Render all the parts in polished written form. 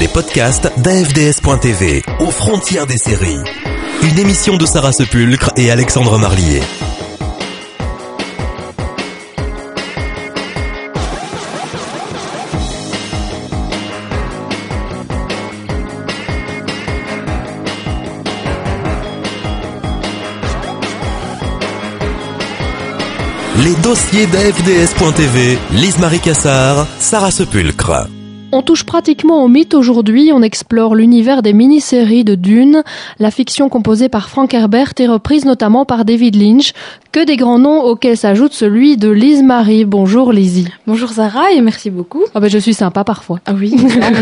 podcasts d'AFDS.tv, aux frontières des séries. Une émission de Sarah Sepulcre et Alexandre Marlier. Les dossiers d'AFDS.tv, Lise-Marie Cassard, Sarah Sepulcre. On touche pratiquement au mythe aujourd'hui, on explore l'univers des mini-séries de Dune, la fiction composée par Frank Herbert et reprise notamment par David Lynch, que des grands noms auxquels s'ajoute celui de Lise-Marie. Bonjour Lizzie. Bonjour Sarah et merci beaucoup. Je suis sympa parfois. Ah oui.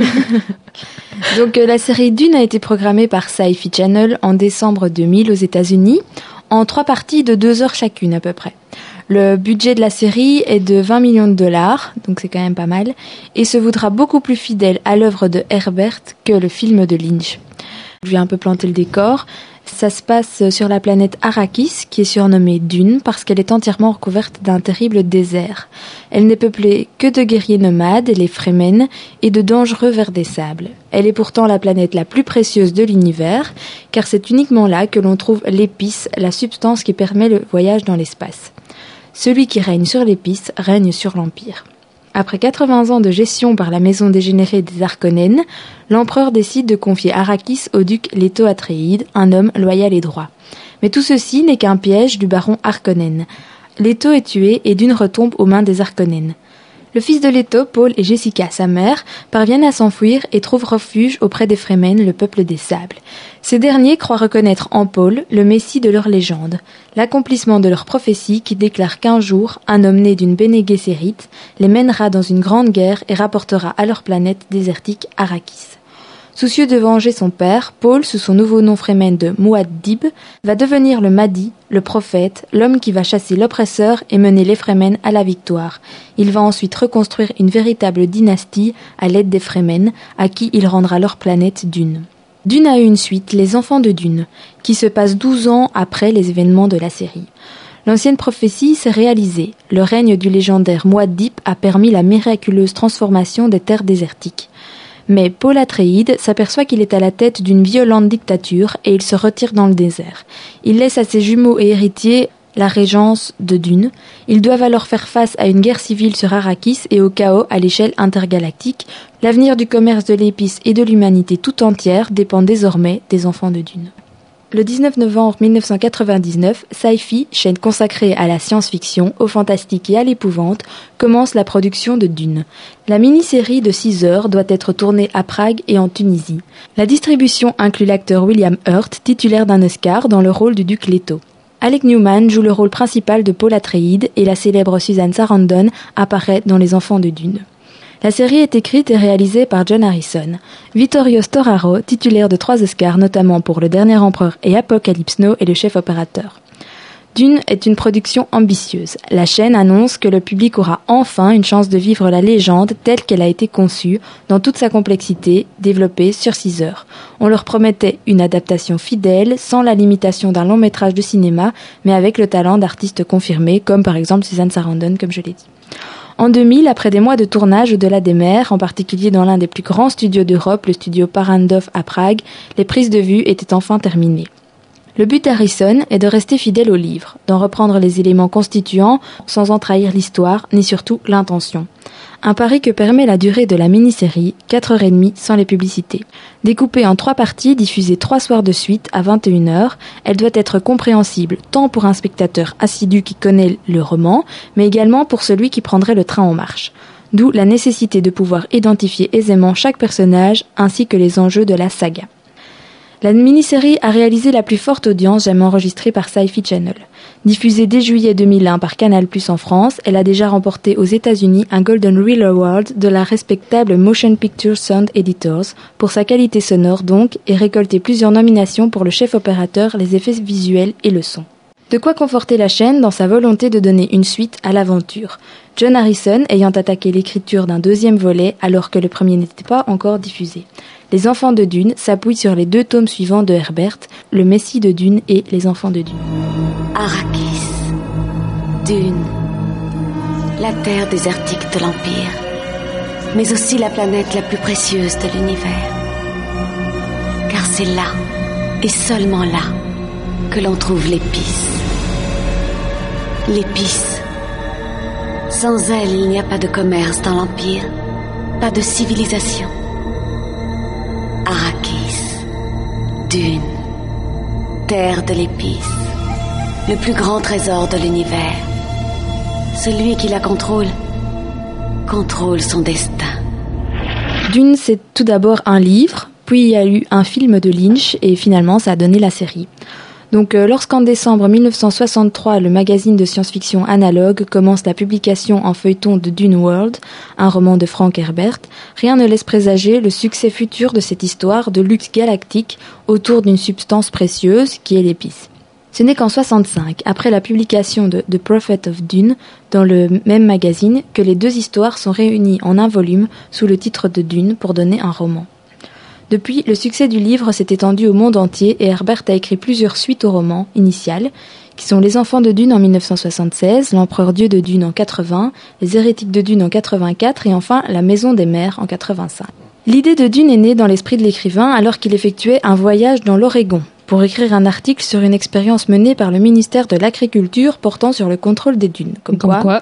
Donc la série Dune a été programmée par Sci-Fi Channel en décembre 2000 aux États-Unis, en 3 parties de 2 heures chacune à peu près. Le budget de la série est de 20 millions de dollars, donc c'est quand même pas mal, et se voudra beaucoup plus fidèle à l'œuvre de Herbert que le film de Lynch. Je vais un peu planter le décor. Ça se passe sur la planète Arrakis, qui est surnommée Dune, parce qu'elle est entièrement recouverte d'un terrible désert. Elle n'est peuplée que de guerriers nomades, les Fremen, et de dangereux vers des sables. Elle est pourtant la planète la plus précieuse de l'univers, car c'est uniquement là que l'on trouve l'épice, la substance qui permet le voyage dans l'espace. Celui qui règne sur l'épice règne sur l'Empire. Après 80 ans de gestion par la maison dégénérée des Harkonnen, l'empereur décide de confier Arrakis au duc Leto Atreides, un homme loyal et droit. Mais tout ceci n'est qu'un piège du baron Harkonnen. Leto est tué et Dune retombe aux mains des Harkonnen. Le fils de Leto, Paul et Jessica, sa mère, parviennent à s'enfuir et trouvent refuge auprès des Fremen, le peuple des sables. Ces derniers croient reconnaître en Paul le messie de leur légende, l'accomplissement de leur prophétie qui déclare qu'un jour, un homme né d'une Bene Gesserit les mènera dans une grande guerre et rapportera à leur planète désertique Arrakis. Soucieux de venger son père, Paul, sous son nouveau nom Fremen de Muad'Dib, va devenir le Mahdi, le prophète, l'homme qui va chasser l'oppresseur et mener les Fremen à la victoire. Il va ensuite reconstruire une véritable dynastie à l'aide des Fremen, à qui il rendra leur planète Dune. Dune a eu une suite, Les Enfants de Dune, qui se passe 12 ans après les événements de la série. L'ancienne prophétie s'est réalisée. Le règne du légendaire Muad'Dib a permis la miraculeuse transformation des terres désertiques. Mais Paul Atreides s'aperçoit qu'il est à la tête d'une violente dictature et il se retire dans le désert. Il laisse à ses jumeaux et héritiers la régence de Dune. Ils doivent alors faire face à une guerre civile sur Arrakis et au chaos à l'échelle intergalactique. L'avenir du commerce de l'épice et de l'humanité tout entière dépend désormais des enfants de Dune. Le 19 novembre 1999, Sci-Fi, chaîne consacrée à la science-fiction, au fantastique et à l'épouvante, commence la production de Dune. La mini-série de 6 heures doit être tournée à Prague et en Tunisie. La distribution inclut l'acteur William Hurt, titulaire d'un Oscar, dans le rôle du duc Leto. Alec Newman joue le rôle principal de Paul Atreides et la célèbre Susan Sarandon apparaît dans Les Enfants de Dune. La série est écrite et réalisée par John Harrison. Vittorio Storaro, titulaire de 3 Oscars, notamment pour Le Dernier Empereur et Apocalypse Now, est le chef opérateur. Dune est une production ambitieuse. La chaîne annonce que le public aura enfin une chance de vivre la légende telle qu'elle a été conçue, dans toute sa complexité, développée sur 6 heures. On leur promettait une adaptation fidèle, sans la limitation d'un long métrage de cinéma, mais avec le talent d'artistes confirmés, comme par exemple Susan Sarandon, comme je l'ai dit. En 2000, après des mois de tournage au-delà des mers, en particulier dans l'un des plus grands studios d'Europe, le studio Parandov à Prague, les prises de vue étaient enfin terminées. Le but d'Harrison est de rester fidèle au livre, d'en reprendre les éléments constituants sans en trahir l'histoire, ni surtout l'intention. Un pari que permet la durée de la mini-série, 4h30 sans les publicités. Découpée en 3 parties, diffusée 3 soirs de suite à 21h, elle doit être compréhensible tant pour un spectateur assidu qui connaît le roman, mais également pour celui qui prendrait le train en marche. D'où la nécessité de pouvoir identifier aisément chaque personnage ainsi que les enjeux de la saga. La mini-série a réalisé la plus forte audience jamais enregistrée par Sci-Fi Channel. Diffusée dès juillet 2001 par Canal+ en France, elle a déjà remporté aux États-Unis un Golden Reel Award de la respectable Motion Picture Sound Editors pour sa qualité sonore donc et récolté plusieurs nominations pour le chef opérateur, les effets visuels et le son. De quoi conforter la chaîne dans sa volonté de donner une suite à l'aventure. John Harrison ayant attaqué l'écriture d'un 2e volet alors que le premier n'était pas encore diffusé. Les Enfants de Dune s'appuient sur les 2 tomes suivants de Herbert, Le Messie de Dune et Les Enfants de Dune. Arrakis, Dune, la terre désertique de l'Empire, mais aussi la planète la plus précieuse de l'univers. c'est là, et seulement là, que l'on trouve l'épice. L'épice. Sans elle, il n'y a pas de commerce dans l'Empire, pas de civilisation. Arrakis, Dune, terre de l'épice, le plus grand trésor de l'univers. Celui qui la contrôle son destin. Dune, c'est tout d'abord un livre, puis il y a eu un film de Lynch et finalement ça a donné la série. Donc lorsqu'en décembre 1963, le magazine de science-fiction Analogue commence la publication en feuilleton de Dune World, un roman de Frank Herbert, rien ne laisse présager le succès futur de cette histoire de luxe galactique autour d'une substance précieuse qui est l'épice. Ce n'est qu'en 65, après la publication de The Prophet of Dune, dans le même magazine, que les deux histoires sont réunies en un volume sous le titre de Dune pour donner un roman. Depuis, le succès du livre s'est étendu au monde entier et Herbert a écrit plusieurs suites au roman initial, qui sont Les Enfants de Dune en 1976, L'Empereur Dieu de Dune en 80, Les Hérétiques de Dune en 84 et enfin La Maison des Mers en 85. L'idée de Dune est née dans l'esprit de l'écrivain alors qu'il effectuait un voyage dans l'Oregon pour écrire un article sur une expérience menée par le ministère de l'Agriculture portant sur le contrôle des dunes. Comme quoi.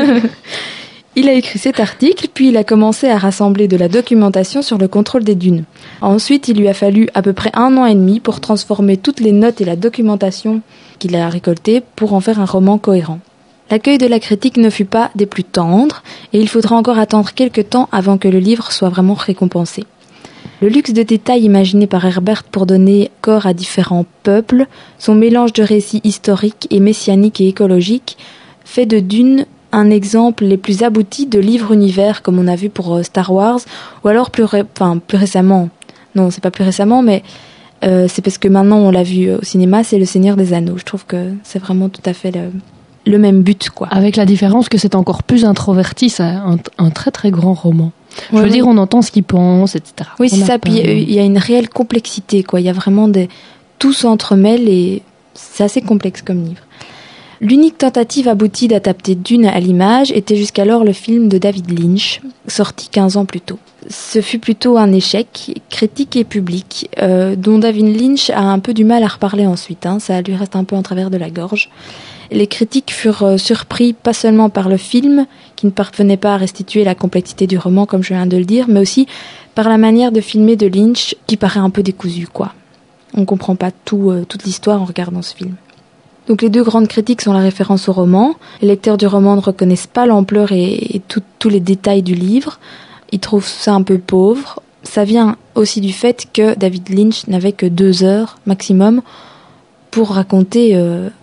Il a écrit cet article, puis il a commencé à rassembler de la documentation sur le contrôle des dunes. Ensuite, il lui a fallu à peu près 1 an et demi pour transformer toutes les notes et la documentation qu'il a récoltées pour en faire un roman cohérent. L'accueil de la critique ne fut pas des plus tendres, et il faudra encore attendre quelques temps avant que le livre soit vraiment récompensé. Le luxe de détails imaginé par Herbert pour donner corps à différents peuples, son mélange de récits historiques et messianiques et écologiques, fait de Dune un exemple les plus aboutis de livre-univers comme on a vu pour Star Wars, ou alors plus récemment. Non, c'est pas plus récemment, mais c'est parce que maintenant on l'a vu au cinéma, c'est Le Seigneur des Anneaux. Je trouve que c'est vraiment tout à fait le même but, quoi. Avec la différence que c'est encore plus introverti, c'est un très très grand roman. Je veux dire, on entend ce qu'il pense, etc. Oui, c'est ça. Puis il y a une réelle complexité, quoi. Il y a vraiment tout s'entremêle et c'est assez complexe comme livre. L'unique tentative aboutie d'adapter Dune à l'image était jusqu'alors le film de David Lynch, sorti 15 ans plus tôt. Ce fut plutôt un échec, critique et public, dont David Lynch a un peu du mal à reparler ensuite. Ça lui reste un peu en travers de la gorge. Les critiques furent surpris pas seulement par le film, qui ne parvenait pas à restituer la complexité du roman, comme je viens de le dire, mais aussi par la manière de filmer de Lynch, qui paraît un peu décousue, quoi. On comprend pas toute l'histoire en regardant ce film. Donc les deux grandes critiques sont la référence au roman. Les lecteurs du roman ne reconnaissent pas l'ampleur et tous les détails du livre. Ils trouvent ça un peu pauvre. Ça vient aussi du fait que David Lynch n'avait que 2 heures maximum pour raconter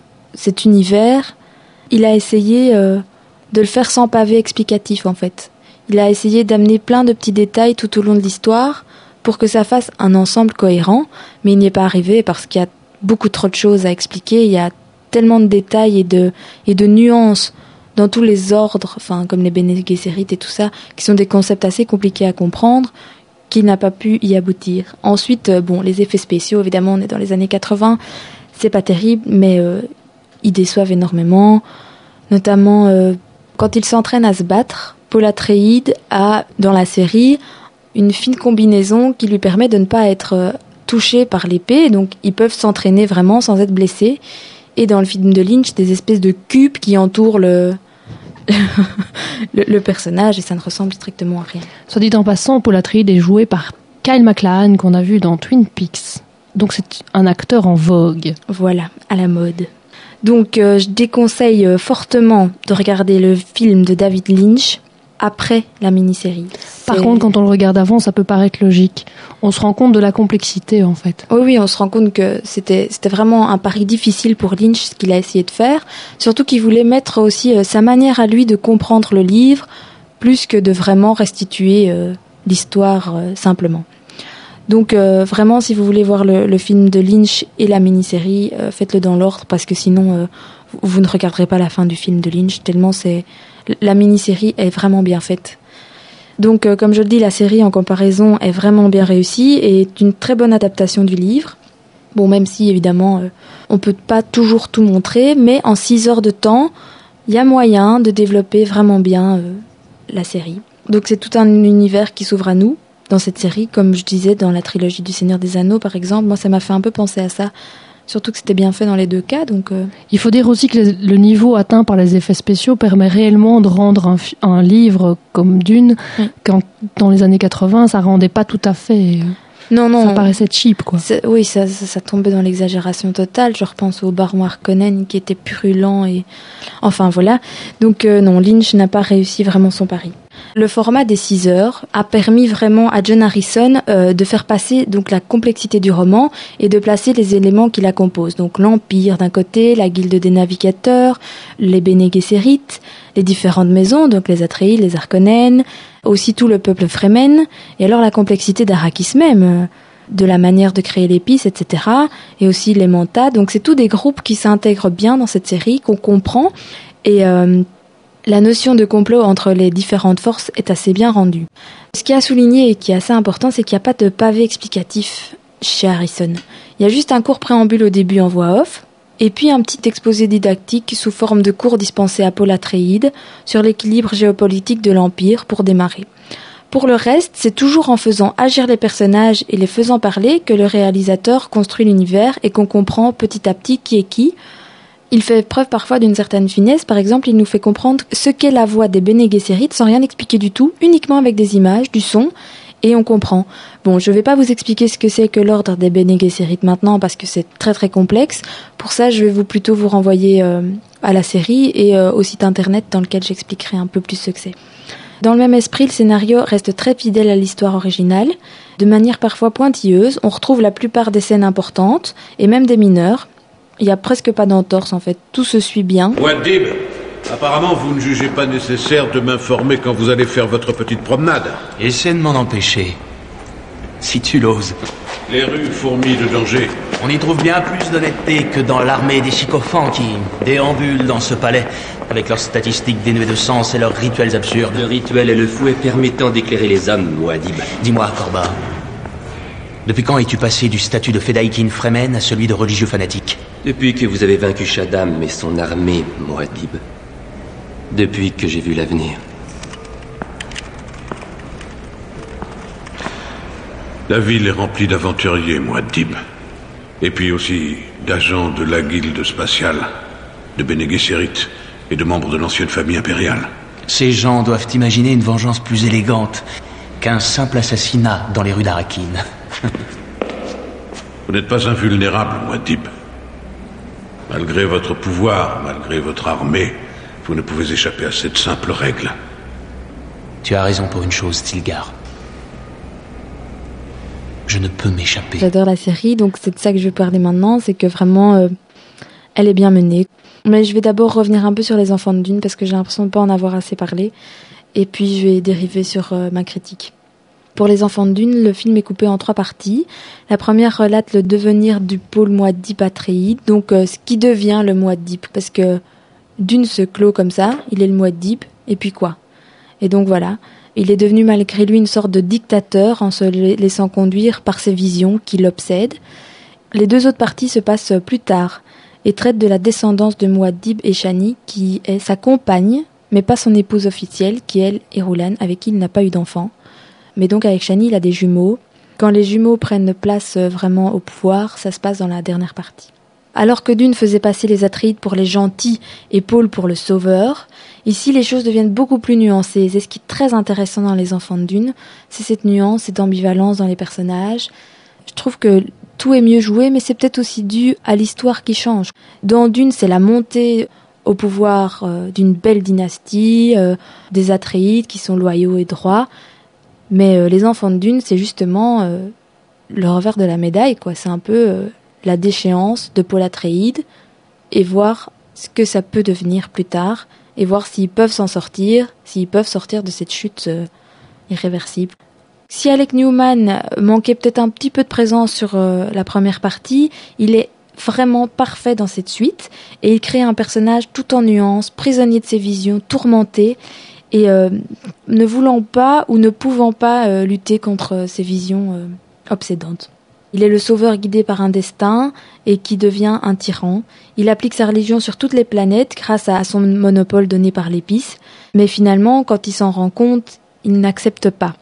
cet univers. Il a essayé de le faire sans pavé explicatif, en fait. Il a essayé d'amener plein de petits détails tout au long de l'histoire pour que ça fasse un ensemble cohérent, mais il n'y est pas arrivé parce qu'il y a beaucoup trop de choses à expliquer. Il y a tellement de détails et de nuances dans tous les ordres, comme les Bene Gesserit et tout ça, qui sont des concepts assez compliqués à comprendre, qu'il n'a pas pu y aboutir. Ensuite, les effets spéciaux, évidemment, on est dans les années 80, c'est pas terrible, mais ils déçoivent énormément, notamment quand il s'entraîne à se battre. Paul Atreides a, dans la série, une fine combinaison qui lui permet de ne pas être touché par l'épée, donc ils peuvent s'entraîner vraiment sans être blessés. Et dans le film de Lynch, des espèces de cubes qui entourent le personnage, et ça ne ressemble strictement à rien. Soit dit en passant, Paul Atreides est joué par Kyle MacLachlan, qu'on a vu dans Twin Peaks. Donc c'est un acteur en vogue. Voilà, à la mode. Donc je déconseille fortement de regarder le film de David Lynch après la mini-série. Par contre, quand on le regarde avant, ça peut paraître logique. On se rend compte de la complexité, en fait. Oui, on se rend compte que c'était vraiment un pari difficile pour Lynch, ce qu'il a essayé de faire. Surtout qu'il voulait mettre aussi sa manière à lui de comprendre le livre, plus que de vraiment restituer l'histoire simplement. Donc vraiment, si vous voulez voir le film de Lynch et la mini-série, faites-le dans l'ordre, parce que sinon, vous ne regarderez pas la fin du film de Lynch, tellement la mini-série est vraiment bien faite. Donc, comme je le dis, la série, en comparaison, est vraiment bien réussie et est une très bonne adaptation du livre. Bon, même si, évidemment, on peut pas toujours tout montrer, mais en 6 heures de temps, il y a moyen de développer vraiment bien la série. Donc, c'est tout un univers qui s'ouvre à nous. dans cette série, comme je disais dans la trilogie du Seigneur des Anneaux par exemple. Moi ça m'a fait un peu penser à ça, surtout que c'était bien fait dans les deux cas. Donc il faut dire aussi que le niveau atteint par les effets spéciaux permet réellement de rendre un livre comme Dune, quand dans les années 80 ça rendait pas tout à fait... Non, ça paraissait cheap, quoi. Oui, ça tombait dans l'exagération totale. Je repense au baron Harkonnen qui était purulent et... Enfin, voilà. Donc, non, Lynch n'a pas réussi vraiment son pari. Le format des 6 heures a permis vraiment à John Harrison de faire passer donc la complexité du roman et de placer les éléments qui la composent. Donc, l'Empire d'un côté, la Guilde des Navigateurs, les Bene Gesserit, les différentes maisons, donc les Atreides, les Harkonnen, aussi tout le peuple Fremen, et alors la complexité d'Arrakis même, de la manière de créer l'épice, etc., et aussi les Manta. Donc c'est tous des groupes qui s'intègrent bien dans cette série, qu'on comprend, et la notion de complot entre les différentes forces est assez bien rendue. Ce qui a souligné et qui est assez important, c'est qu'il n'y a pas de pavé explicatif chez Harrison. Il y a juste un court préambule au début en voix off, et puis un petit exposé didactique sous forme de cours dispensés à Paul Atreides sur l'équilibre géopolitique de l'Empire pour démarrer. Pour le reste, c'est toujours en faisant agir les personnages et les faisant parler que le réalisateur construit l'univers et qu'on comprend petit à petit qui est qui. Il fait preuve parfois d'une certaine finesse, par exemple il nous fait comprendre ce qu'est la voix des Bene Gesserit sans rien expliquer du tout, uniquement avec des images, du son, et on comprend. Bon, je vais pas vous expliquer ce que c'est que l'ordre des Bene Gesserit maintenant parce que c'est très très complexe. Pour ça, je vais plutôt vous renvoyer à la série et au site internet dans lequel j'expliquerai un peu plus ce que c'est. Dans le même esprit, le scénario reste très fidèle à l'histoire originale. De manière parfois pointilleuse, on retrouve la plupart des scènes importantes et même des mineures. Il y a presque pas d'entorse en fait, tout se suit bien. Muad'Dib, apparemment vous ne jugez pas nécessaire de m'informer quand vous allez faire votre petite promenade. Essaie de m'en empêcher, si tu l'oses. Les rues fourmillent de danger. On y trouve bien plus d'honnêteté que dans l'armée des sycophants qui déambulent dans ce palais, avec leurs statistiques dénuées de sens et leurs rituels absurdes. Le rituel est le fouet permettant d'éclairer les âmes, Muad'Dib. Dis-moi, Korba, depuis quand es-tu passé du statut de Fedaykin Fremen à celui de religieux fanatique? Depuis que vous avez vaincu Shaddam et son armée, Muad'Dib. Depuis que j'ai vu l'avenir. La ville est remplie d'aventuriers, Muad'Dib. Et puis aussi d'agents de la guilde spatiale, de Bene Gesserit et de membres de l'ancienne famille impériale. Ces gens doivent imaginer une vengeance plus élégante qu'un simple assassinat dans les rues d'Arrakeen. Vous n'êtes pas invulnérable, Muad'Dib. Malgré votre pouvoir, malgré votre armée, vous ne pouvez échapper à cette simple règle. Tu as raison pour une chose, Stilgar. Je ne peux m'échapper. J'adore la série, donc c'est de ça que je vais parler maintenant, c'est que vraiment, elle est bien menée. Mais je vais d'abord revenir un peu sur les enfants de Dune, parce que j'ai l'impression de ne pas en avoir assez parlé, et puis je vais dériver sur ma critique. Pour les enfants de Dune, le film est coupé en 3 parties. La première relate le devenir du pôle Muad'Dib Atreides, donc ce qui devient le Muad'Dib, parce que Dune se clôt comme ça, il est le Muad'Dib, et puis quoi? Et donc voilà, il est devenu malgré lui une sorte de dictateur en se laissant conduire par ses visions qui l'obsèdent. Les 2 autres parties se passent plus tard et traitent de la descendance de Muad'Dib et Shani, qui est sa compagne, mais pas son épouse officielle, qui elle est Irulan, avec qui il n'a pas eu d'enfant. Mais donc avec Shani, il a des jumeaux. Quand les jumeaux prennent place vraiment au pouvoir, ça se passe dans la dernière partie. Alors que Dune faisait passer les Atreides pour les gentils et Paul pour le sauveur, ici les choses deviennent beaucoup plus nuancées. C'est ce qui est très intéressant dans les enfants de Dune, c'est cette nuance, cette ambivalence dans les personnages. Je trouve que tout est mieux joué, mais c'est peut-être aussi dû à l'histoire qui change. Dans Dune, c'est la montée au pouvoir d'une belle dynastie, des Atreides qui sont loyaux et droits. Mais les enfants de Dune, c'est justement le revers de la médaille, quoi. C'est un peu la déchéance de Paul Atreides et voir ce que ça peut devenir plus tard et voir s'ils peuvent s'en sortir, s'ils peuvent sortir de cette chute irréversible. Si Alec Newman manquait peut-être un petit peu de présence sur la première partie, il est vraiment parfait dans cette suite et il crée un personnage tout en nuances, prisonnier de ses visions, tourmenté et ne voulant pas ou ne pouvant pas lutter contre ces visions obsédantes. Il est le sauveur guidé par un destin et qui devient un tyran. Il applique sa religion sur toutes les planètes grâce à son monopole donné par l'épice, mais finalement, quand il s'en rend compte, il n'accepte pas.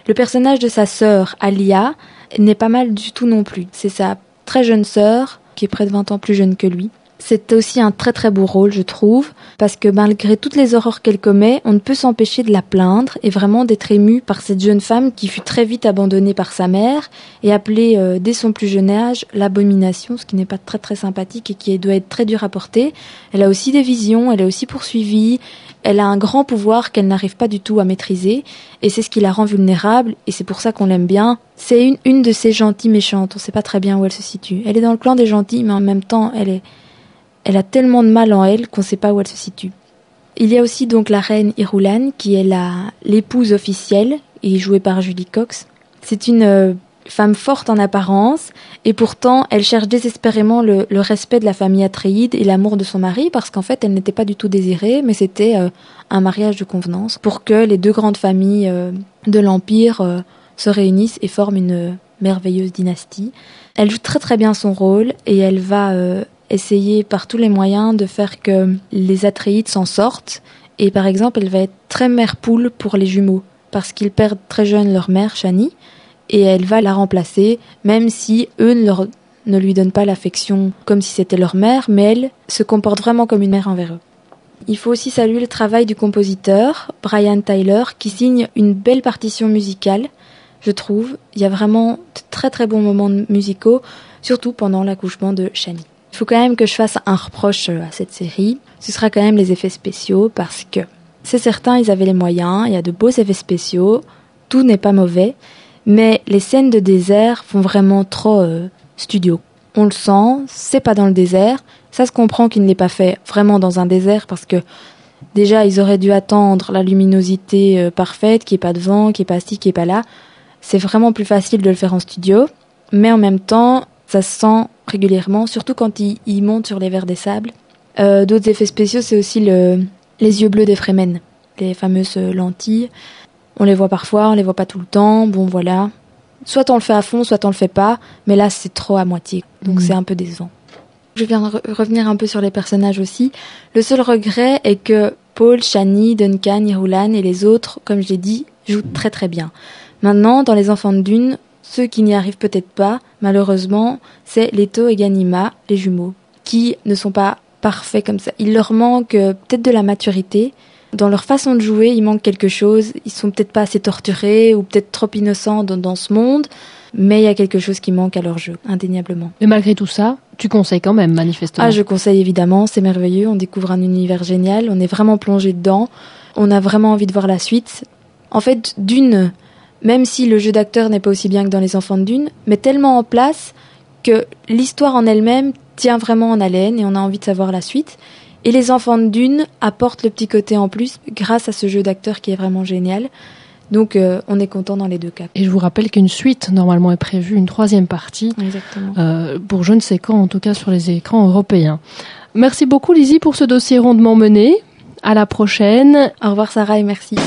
Le personnage de sa sœur, Alia, n'est pas mal du tout non plus. C'est sa très jeune sœur, qui est près de 20 ans plus jeune que lui. C'est aussi un très très beau rôle, je trouve, parce que malgré toutes les horreurs qu'elle commet, on ne peut s'empêcher de la plaindre et vraiment d'être ému par cette jeune femme qui fut très vite abandonnée par sa mère et appelée dès son plus jeune âge l'abomination, ce qui n'est pas très très sympathique et qui doit être très dur à porter. Elle a aussi des visions, elle est aussi poursuivie, elle a un grand pouvoir qu'elle n'arrive pas du tout à maîtriser et c'est ce qui la rend vulnérable et c'est pour ça qu'on l'aime bien. C'est une de ces gentilles méchantes, on ne sait pas très bien où elle se situe. Elle est dans le clan des gentils mais en même temps elle a tellement de mal en elle qu'on ne sait pas où elle se situe. Il y a aussi donc la reine Irulan, qui est l'épouse officielle, et jouée par Julie Cox. C'est une femme forte en apparence, et pourtant elle cherche désespérément le respect de la famille Atréide et l'amour de son mari, parce qu'en fait elle n'était pas du tout désirée, mais c'était un mariage de convenance, pour que les deux grandes familles de l'Empire se réunissent et forment une merveilleuse dynastie. Elle joue très très bien son rôle, et elle va essayer par tous les moyens de faire que les Atréides s'en sortent. Et par exemple, elle va être très mère-poule pour les jumeaux, parce qu'ils perdent très jeunes leur mère, Shani, et elle va la remplacer, même si eux ne lui donnent pas l'affection comme si c'était leur mère, mais elle se comporte vraiment comme une mère envers eux. Il faut aussi saluer le travail du compositeur, Brian Tyler, qui signe une belle partition musicale, je trouve. Il y a vraiment de très très bons moments musicaux, surtout pendant l'accouchement de Shani. Il faut quand même que je fasse un reproche à cette série. Ce sera quand même les effets spéciaux parce que c'est certain, ils avaient les moyens, il y a de beaux effets spéciaux, tout n'est pas mauvais, mais les scènes de désert font vraiment trop studio. On le sent, c'est pas dans le désert, ça se comprend qu'il ne l'ait pas fait vraiment dans un désert parce que déjà ils auraient dû attendre la luminosité parfaite, qu'il n'y ait pas de vent, qu'il n'y ait pas ci, qu'il n'y ait pas là. C'est vraiment plus facile de le faire en studio, mais en même temps, ça se sent régulièrement, surtout quand il monte sur les vers des sables. D'autres effets spéciaux, c'est aussi les yeux bleus des Fremen, les fameuses lentilles. On les voit parfois, on les voit pas tout le temps. Bon, voilà. Soit on le fait à fond, soit on le fait pas. Mais là, c'est trop à moitié. Donc c'est un peu décevant. Je viens revenir un peu sur les personnages aussi. Le seul regret est que Paul, Shani, Duncan, Irulan et les autres, comme je l'ai dit, jouent très très bien. Maintenant, dans Les Enfants de Dune, ceux qui n'y arrivent peut-être pas, malheureusement, c'est Leto et Ganima, les jumeaux, qui ne sont pas parfaits comme ça. Il leur manque peut-être de la maturité. Dans leur façon de jouer, il manque quelque chose. Ils sont peut-être pas assez torturés ou peut-être trop innocents dans ce monde, mais il y a quelque chose qui manque à leur jeu, indéniablement. Mais malgré tout ça, tu conseilles quand même, manifestement. Ah, je conseille évidemment, c'est merveilleux. On découvre un univers génial, on est vraiment plongé dedans. On a vraiment envie de voir la suite. En fait, Dune, même si le jeu d'acteur n'est pas aussi bien que dans Les Enfants de Dune, met tellement en place que l'histoire en elle-même tient vraiment en haleine et on a envie de savoir la suite. Et Les Enfants de Dune apportent le petit côté en plus grâce à ce jeu d'acteur qui est vraiment génial. Donc on est content dans les deux cas. Et je vous rappelle qu'une suite normalement est prévue, une 3e partie. Exactement. Pour je ne sais quand, en tout cas sur les écrans européens. Merci beaucoup Lizzie pour ce dossier rondement mené. À la prochaine. Au revoir Sarah et merci.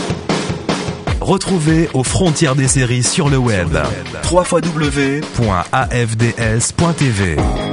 Retrouvez Aux Frontières des séries sur le web. www.afds.tv